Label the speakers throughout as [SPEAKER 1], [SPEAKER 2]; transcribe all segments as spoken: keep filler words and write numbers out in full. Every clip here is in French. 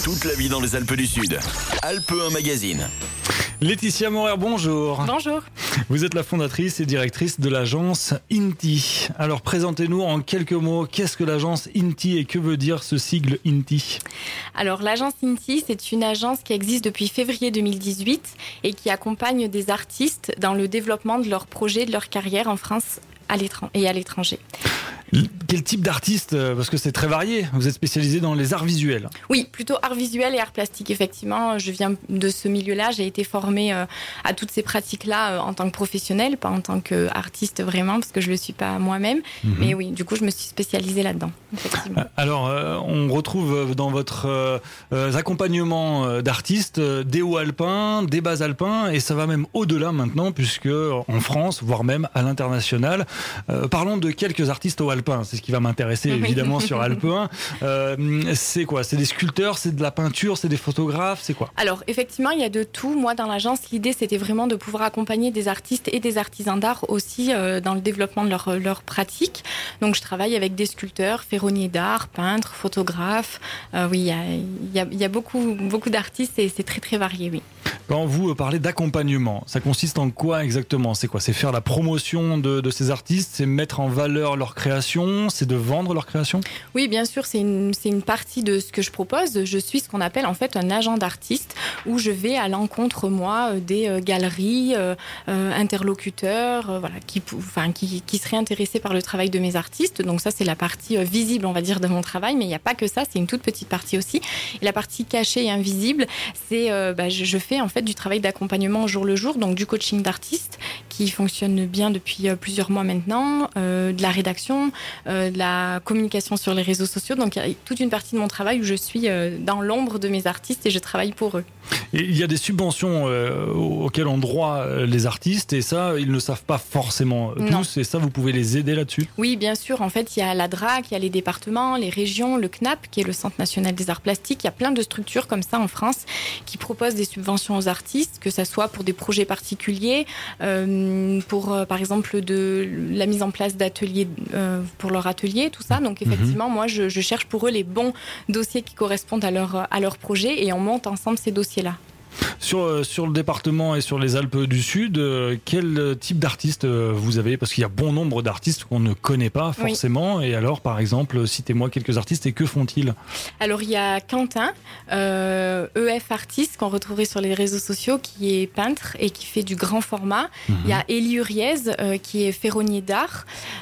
[SPEAKER 1] Toute la vie dans les Alpes du Sud. Alpes un magazine.
[SPEAKER 2] Laetitia Morer, bonjour.
[SPEAKER 3] Bonjour.
[SPEAKER 2] Vous êtes la fondatrice et directrice de l'agence Inti. Alors présentez-nous en quelques mots, qu'est-ce que l'agence Inti et que veut dire ce sigle Inti ?
[SPEAKER 3] Alors l'agence Inti, c'est une agence qui existe depuis février deux mille dix-huit et qui accompagne des artistes dans le développement de leurs projets, de leur carrière en France à l'étran- et à l'étranger.
[SPEAKER 2] Quel type d'artiste ? Parce que c'est très varié. Vous êtes spécialisé dans les arts visuels.
[SPEAKER 3] Oui, plutôt art visuel et art plastique, effectivement. Je viens de ce milieu-là. J'ai été formée euh, à toutes ces pratiques-là euh, en tant que professionnelle, pas en tant qu'artiste vraiment, parce que je ne le suis pas moi-même. Mm-hmm. Mais oui, du coup, je me suis spécialisée là-dedans, effectivement.
[SPEAKER 2] Alors, euh, on retrouve dans votre euh, accompagnement d'artistes des hauts alpins, des bas alpins, et ça va même au-delà maintenant, puisque en France, voire même à l'international. Euh, parlons de quelques artistes hauts alpins. C'est ce qui va m'intéresser évidemment sur Alpes un. Euh, c'est quoi ? C'est des sculpteurs, c'est de la peinture, c'est des photographes, c'est quoi ?
[SPEAKER 3] Alors effectivement, il y a de tout. Moi, dans l'agence, l'idée c'était vraiment de pouvoir accompagner des artistes et des artisans d'art aussi euh, dans le développement de leur, leur pratique. Donc je travaille avec des sculpteurs, ferronniers d'art, peintres, photographes. Euh, oui, il y a, il y a, il y a beaucoup, beaucoup d'artistes et c'est très très varié, oui.
[SPEAKER 2] Quand vous parlez d'accompagnement, ça consiste en quoi exactement ? C'est quoi ? C'est faire la promotion de, de ces artistes ? C'est mettre en valeur leur création ? C'est de vendre leur création ?
[SPEAKER 3] Oui, bien sûr, c'est une, c'est une partie de ce que je propose. Je suis ce qu'on appelle en fait un agent d'artiste où je vais à l'encontre, moi, des euh, galeries, euh, euh, interlocuteurs, euh, voilà, qui, enfin, qui, qui seraient intéressés par le travail de mes artistes. Donc ça, c'est la partie euh, visible, on va dire, de mon travail. Mais il n'y a pas que ça, c'est une toute petite partie aussi. Et la partie cachée et invisible, c'est, euh, bah, je, je fais en fait du travail d'accompagnement au jour le jour, donc du coaching d'artistes qui fonctionne bien depuis plusieurs mois maintenant, euh, de la rédaction, euh, de la communication sur les réseaux sociaux. Donc il y a toute une partie de mon travail où je suis euh, dans l'ombre de mes artistes et je travaille pour eux.
[SPEAKER 2] Et il y a des subventions euh, auxquelles ont droit les artistes et ça, ils ne savent pas forcément tous. Non. Et ça, vous pouvez les aider là-dessus ?
[SPEAKER 3] Oui, bien sûr. En fait, il y a la D R A C, il y a les départements, les régions, le C N A P, qui est le Centre national des arts plastiques. Il y a plein de structures comme ça en France qui proposent des subventions aux artistes, que ça soit pour des projets particuliers, euh, pour euh, par exemple de la mise en place d'ateliers euh, pour leur atelier, tout ça. Donc effectivement, mmh. moi, je, je cherche pour eux les bons dossiers qui correspondent à leur, à leur projet et on monte ensemble ces dossiers-là.
[SPEAKER 2] Sur, sur le département et sur les Alpes du Sud, euh, quel type d'artistes euh, vous avez ? Parce qu'il y a bon nombre d'artistes qu'on ne connaît pas forcément. Oui. Et alors, par exemple, citez-moi quelques artistes et que font-ils ?
[SPEAKER 3] Alors, il y a Quentin, euh, E F Artiste, qu'on retrouverait sur les réseaux sociaux, qui est peintre et qui fait du grand format. Mmh. Il y a Élie Uriez, euh, qui est ferronnier d'art.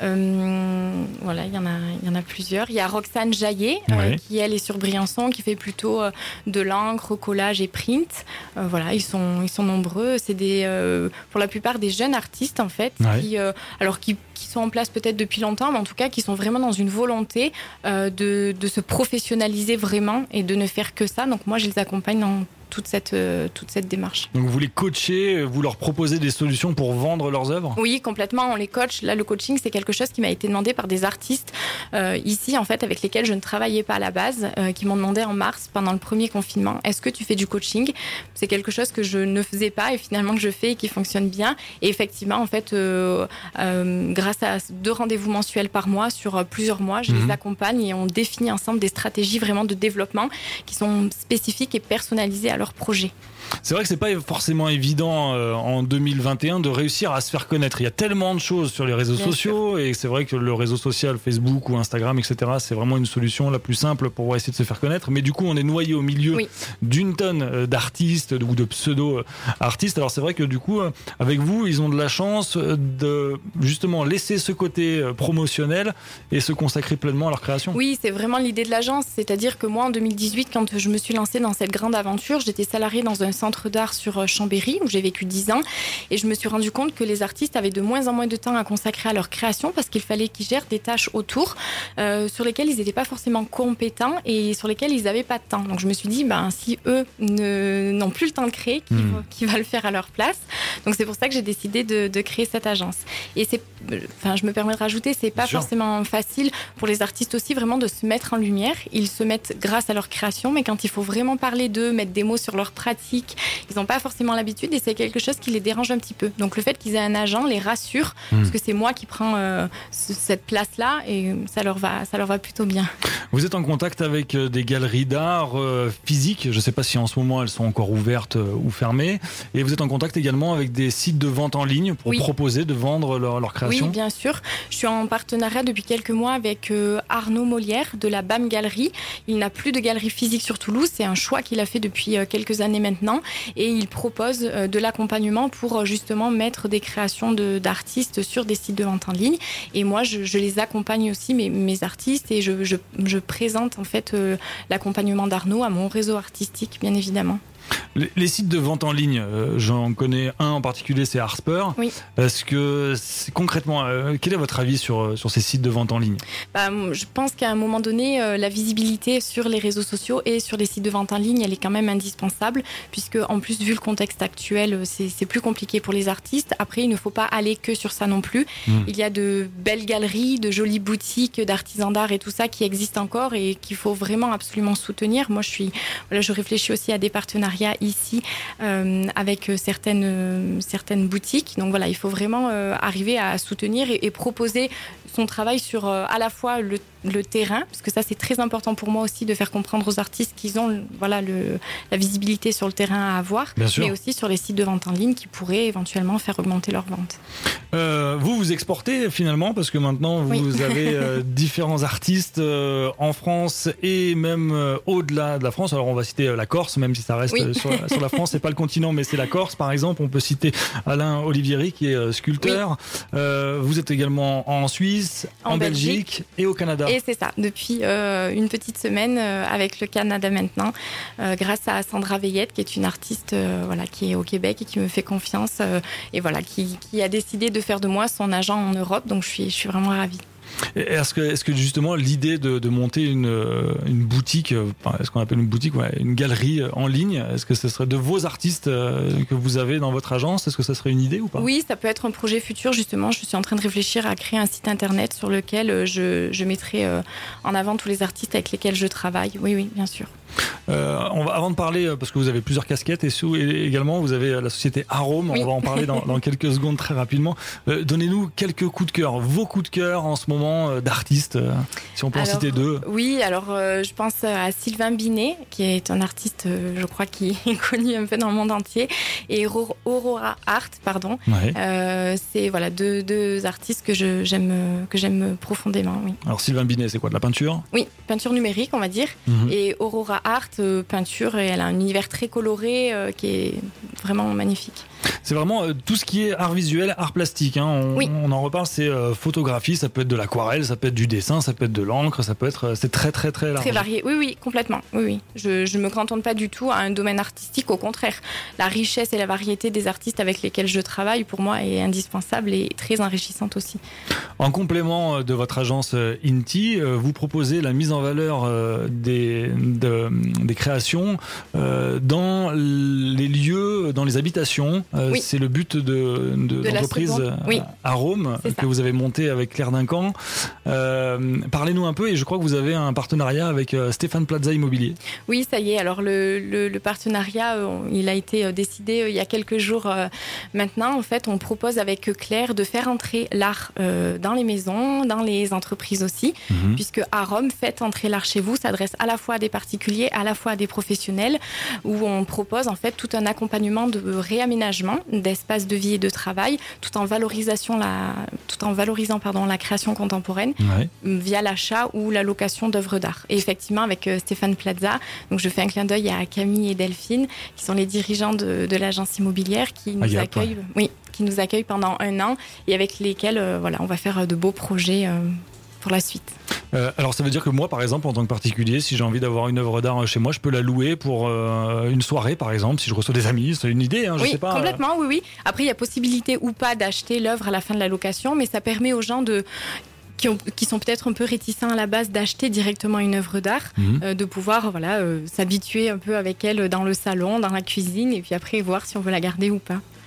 [SPEAKER 3] Euh, voilà, il y en a, il y en a plusieurs. Il y a Roxane Jaillet, euh, oui. qui elle est sur Briançon, qui fait plutôt euh, de l'encre, collage et print. Euh, voilà, ils sont, ils sont nombreux. C'est des, euh, pour la plupart des jeunes artistes en fait, ouais. qui, euh, alors qui, qui sont en place peut-être depuis longtemps, mais en tout cas qui sont vraiment dans une volonté euh, de, de se professionnaliser vraiment et de ne faire que ça. Donc moi, je les accompagne dans toute cette, euh, toute cette démarche.
[SPEAKER 2] Donc vous les coachez, vous leur proposez des solutions pour vendre leurs œuvres ?
[SPEAKER 3] Oui, complètement, on les coach. Là, le coaching, c'est quelque chose qui m'a été demandé par des artistes euh, ici, en fait, avec lesquels je ne travaillais pas à la base, euh, qui m'ont demandé en mars, pendant le premier confinement, est-ce que tu fais du coaching ? C'est quelque chose que je ne faisais pas et finalement que je fais et qui fonctionne bien. Et effectivement, en fait, euh, euh, grâce à deux rendez-vous mensuels par mois, sur euh, plusieurs mois, je mmh. les accompagne et on définit ensemble des stratégies vraiment de développement qui sont spécifiques et personnalisées à leur projet.
[SPEAKER 2] C'est vrai que c'est pas forcément évident euh, en deux mille vingt et un de réussir à se faire connaître. Il y a tellement de choses sur les réseaux Bien sociaux sûr. Et c'est vrai que le réseau social, Facebook ou Instagram, et cetera, c'est vraiment une solution la plus simple pour essayer de se faire connaître. Mais du coup, on est noyé au milieu oui. d'une tonne d'artistes ou de pseudo-artistes. Alors c'est vrai que du coup, avec vous, ils ont de la chance de justement laisser ce côté promotionnel et se consacrer pleinement à leur création.
[SPEAKER 3] Oui, c'est vraiment l'idée de l'agence. C'est-à-dire que moi, en deux mille dix-huit, quand je me suis lancée dans cette grande aventure, j'étais salariée dans un centre d'art sur Chambéry où j'ai vécu dix ans et je me suis rendu compte que les artistes avaient de moins en moins de temps à consacrer à leur création parce qu'il fallait qu'ils gèrent des tâches autour euh, sur lesquelles ils n'étaient pas forcément compétents et sur lesquelles ils n'avaient pas de temps. Donc je me suis dit, ben, si eux ne, n'ont plus le temps de créer, qui, mmh. va, qui va le faire à leur place ? Donc c'est pour ça que j'ai décidé de, de créer cette agence. Et c'est, enfin, je me permets de rajouter, c'est pas Bien forcément sûr. facile pour les artistes aussi vraiment de se mettre en lumière. Ils se mettent grâce à leur création, mais quand il faut vraiment parler d'eux, mettre des mots sur leur pratique. Ils n'ont pas forcément l'habitude et c'est quelque chose qui les dérange un petit peu. Donc le fait qu'ils aient un agent les rassure, mmh. parce que c'est moi qui prends euh, ce, cette place-là et ça leur va, ça leur va plutôt bien.
[SPEAKER 2] Vous êtes en contact avec des galeries d'art euh, physiques, je ne sais pas si en ce moment elles sont encore ouvertes euh, ou fermées, et vous êtes en contact également avec des sites de vente en ligne pour oui. proposer de vendre leur, leur création.
[SPEAKER 3] Oui, bien sûr. Je suis en partenariat depuis quelques mois avec euh, Arnaud Molière de la B A M Galerie. Il n'a plus de galerie physique sur Toulouse, c'est un choix qu'il a fait depuis euh, quelques années maintenant, et il propose euh, de l'accompagnement pour euh, justement mettre des créations de, d'artistes sur des sites de vente en ligne. Et moi, je, je les accompagne aussi, mes, mes artistes, et je, je, je présente en fait euh, l'accompagnement d'Arnaud à mon réseau artistique, bien évidemment.
[SPEAKER 2] Les, les sites de vente en ligne, euh, j'en connais un en particulier, c'est Harper.
[SPEAKER 3] Oui.
[SPEAKER 2] Est-ce que c'est, concrètement, euh, quel est votre avis sur, sur ces sites de vente en ligne ?
[SPEAKER 3] Bah, je pense qu'à un moment donné, euh, la visibilité sur les réseaux sociaux et sur les sites de vente en ligne, elle est quand même indispensable, puisque en plus, vu le contexte actuel, c'est, c'est plus compliqué pour les artistes. Après, il ne faut pas aller que sur ça non plus. Mmh. Il y a de belles galeries, de jolies boutiques d'artisans d'art et tout ça qui existent encore et qu'il faut vraiment absolument soutenir. Moi, je suis, voilà, je réfléchis aussi à des partenariats ici euh, avec certaines, euh, certaines boutiques. Donc voilà, il faut vraiment euh, arriver à soutenir et, et proposer son travail sur euh, à la fois le, le terrain, parce que ça c'est très important pour moi aussi de faire comprendre aux artistes qu'ils ont voilà, le, la visibilité sur le terrain à avoir, mais aussi sur les sites de vente en ligne qui pourraient éventuellement faire augmenter leurs ventes.
[SPEAKER 2] Euh, vous vous exportez finalement, parce que maintenant vous oui. avez euh, différents artistes euh, en France et même euh, au-delà de la France. Alors on va citer euh, la Corse, même si ça reste oui. euh, sur, sur la France, c'est pas le continent, mais c'est la Corse par exemple. On peut citer Alain Olivieri qui est euh, sculpteur. Oui. Euh, vous êtes également en Suisse, en, en Belgique, Belgique et au Canada.
[SPEAKER 3] Et c'est ça, depuis euh, une petite semaine euh, avec le Canada maintenant, euh, grâce à Sandra Veillette, qui est une artiste euh, voilà, qui est au Québec et qui me fait confiance euh, et voilà, qui, qui a décidé de faire de moi son agent en Europe. Donc je suis, je suis vraiment ravie.
[SPEAKER 2] Est-ce que, est-ce que justement l'idée de, de monter une, une boutique, est-ce qu'on appelle une boutique, ouais, une galerie en ligne, est-ce que ce serait de vos artistes que vous avez dans votre agence ? Est-ce que ça serait une idée ou pas ?
[SPEAKER 3] Oui, ça peut être un projet futur justement. Je suis en train de réfléchir à créer un site internet sur lequel je, je mettrai en avant tous les artistes avec lesquels je travaille. Oui, oui, bien sûr.
[SPEAKER 2] Euh, on va, avant de parler, parce que vous avez plusieurs casquettes et, sous, et également vous avez la société Arome, oui. on va en parler dans, dans quelques secondes très rapidement. Euh, donnez-nous quelques coups de cœur, vos coups de cœur en ce moment euh, d'artistes, euh, si on peut alors, en citer deux.
[SPEAKER 3] Oui, alors euh, je pense à Sylvain Binet, qui est un artiste, euh, je crois, qui est connu un peu dans le monde entier, et Aurora Art, pardon. Ouais. Euh, c'est voilà deux, deux artistes que je, j'aime que j'aime profondément. Oui.
[SPEAKER 2] Alors Sylvain Binet, c'est quoi, de la peinture ?
[SPEAKER 3] Oui, peinture numérique, on va dire, mm-hmm. et Aurora Art, euh, peinture, et elle a un univers très coloré euh, qui est vraiment magnifique.
[SPEAKER 2] C'est vraiment euh, tout ce qui est art visuel, art plastique. Hein. On, oui. on en reparle, c'est euh, photographie, ça peut être de l'aquarelle, ça peut être du dessin, ça peut être de l'encre, ça peut être, euh, c'est très très très large.
[SPEAKER 3] Très varié, oui oui, complètement. Oui oui. Je je me cantonne pas du tout à un domaine artistique, au contraire. La richesse et la variété des artistes avec lesquels je travaille, pour moi, est indispensable et très enrichissante aussi.
[SPEAKER 2] En complément de votre agence Inti, vous proposez la mise en valeur des de, des créations euh, dans les lieux, dans les habitations. Euh, oui. C'est le but de, de, de l'entreprise oui. Arome que vous avez monté avec Claire Duncan. Euh, parlez-nous un peu, et je crois que vous avez un partenariat avec euh, Stéphane Plaza Immobilier.
[SPEAKER 3] Oui, ça y est. Alors le, le, le partenariat, euh, il a été décidé euh, il y a quelques jours euh, maintenant. En fait, on propose avec Claire de faire entrer l'art euh, dans les maisons, dans les entreprises aussi, mm-hmm. puisque Arome fait entrer l'art chez vous, s'adresse à la fois à des particuliers, à la fois à des professionnels, où on propose en fait tout un accompagnement de réaménagement d'espaces de vie et de travail, tout en valorisation la, tout en valorisant pardon la création contemporaine ouais. via l'achat ou la location d'œuvres d'art. Et effectivement avec Stéphane Plaza, donc je fais un clin d'œil à Camille et Delphine, qui sont les dirigeants de, de l'agence immobilière qui nous ah, accueillent, pas. oui, qui nous accueillent pendant un an et avec lesquels euh, voilà on va faire de beaux projets. Euh, pour la suite.
[SPEAKER 2] Euh, alors ça veut dire que moi par exemple en tant que particulier, si j'ai envie d'avoir une œuvre d'art chez moi, je peux la louer pour euh, une soirée par exemple, si je reçois des amis, c'est une idée, hein, je
[SPEAKER 3] oui,
[SPEAKER 2] sais pas.
[SPEAKER 3] Complètement, oui, oui. Après il y a possibilité ou pas d'acheter l'œuvre à la fin de la location, mais ça permet aux gens de Qui, ont, qui sont peut-être un peu réticents à la base d'acheter directement une œuvre d'art, mmh. euh, de pouvoir voilà, euh, s'habituer un peu avec elle dans le salon, dans la cuisine, et puis après voir si on veut la garder ou pas.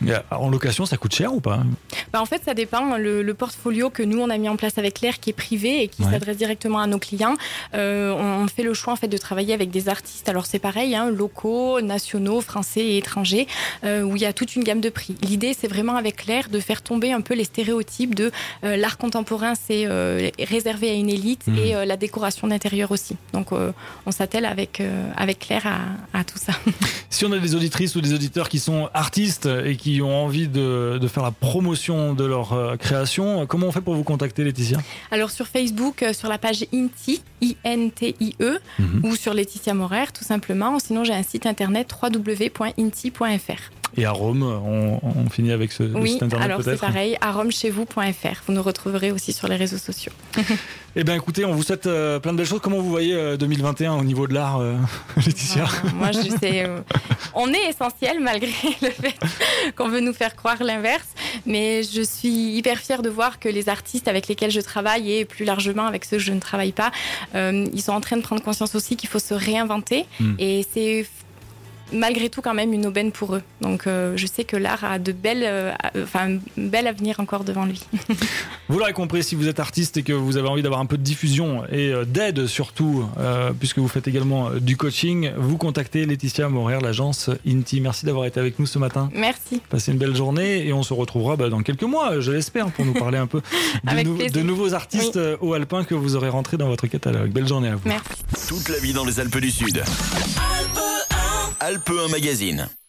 [SPEAKER 2] En location, ça coûte cher ou pas?
[SPEAKER 3] Bah en fait, ça dépend. Le, le portfolio que nous, on a mis en place avec Claire, qui est privé et qui ouais. s'adresse directement à nos clients, euh, on fait le choix en fait, de travailler avec des artistes. Alors c'est pareil, hein, locaux, nationaux, français et étrangers, euh, où il y a toute une gamme de prix. L'idée, c'est vraiment avec Claire de faire tomber un peu les stéréotypes de euh, l'art contemporain, c'est euh, réservé à une élite mmh. et euh, la décoration d'intérieur aussi. Donc euh, on s'attelle avec, euh, avec Claire à, à tout ça.
[SPEAKER 2] Si on a des auditrices ou des auditeurs qui sont artistes et qui ont envie de, de faire la promotion de leur euh, création, comment on fait pour vous contacter, Laetitia?
[SPEAKER 3] Alors sur Facebook, euh, sur la page Inti, I N T I E, mmh. ou sur Laetitia Maurer, tout simplement. Sinon, j'ai un site internet w w w point inti point f r.
[SPEAKER 2] Et à Rome, on, on finit avec ce
[SPEAKER 3] oui,
[SPEAKER 2] site internet
[SPEAKER 3] alors
[SPEAKER 2] peut-être.
[SPEAKER 3] C'est pareil, aromechez-vous point f r. Vous nous retrouverez aussi sur les réseaux sociaux.
[SPEAKER 2] Eh bien écoutez, on vous souhaite euh, plein de belles choses. Comment vous voyez euh, deux mille vingt et un au niveau de l'art, euh, Laetitia?
[SPEAKER 3] euh, Moi, je sais, euh, on est essentiel malgré le fait qu'on veut nous faire croire l'inverse. Mais je suis hyper fière de voir que les artistes avec lesquels je travaille et plus largement avec ceux que je ne travaille pas, euh, ils sont en train de prendre conscience aussi qu'il faut se réinventer. Mmh. Et c'est malgré tout quand même une aubaine pour eux. Donc euh, je sais que l'art a de belles, euh, enfin, un bel avenir encore devant lui.
[SPEAKER 2] Vous l'aurez compris, si vous êtes artiste et que vous avez envie d'avoir un peu de diffusion et d'aide surtout, euh, puisque vous faites également du coaching, vous contactez Laetitia Maurer, l'agence Inti. Merci d'avoir été avec nous ce matin.
[SPEAKER 3] Merci.
[SPEAKER 2] Passez une belle journée et on se retrouvera bah, dans quelques mois, je l'espère, pour nous parler un peu de, nou- de nouveaux artistes oui. hauts alpins que vous aurez rentrés dans votre catalogue. Belle journée à vous.
[SPEAKER 3] Merci.
[SPEAKER 1] Toute la vie dans les Alpes du Sud. Alpes un Magazine.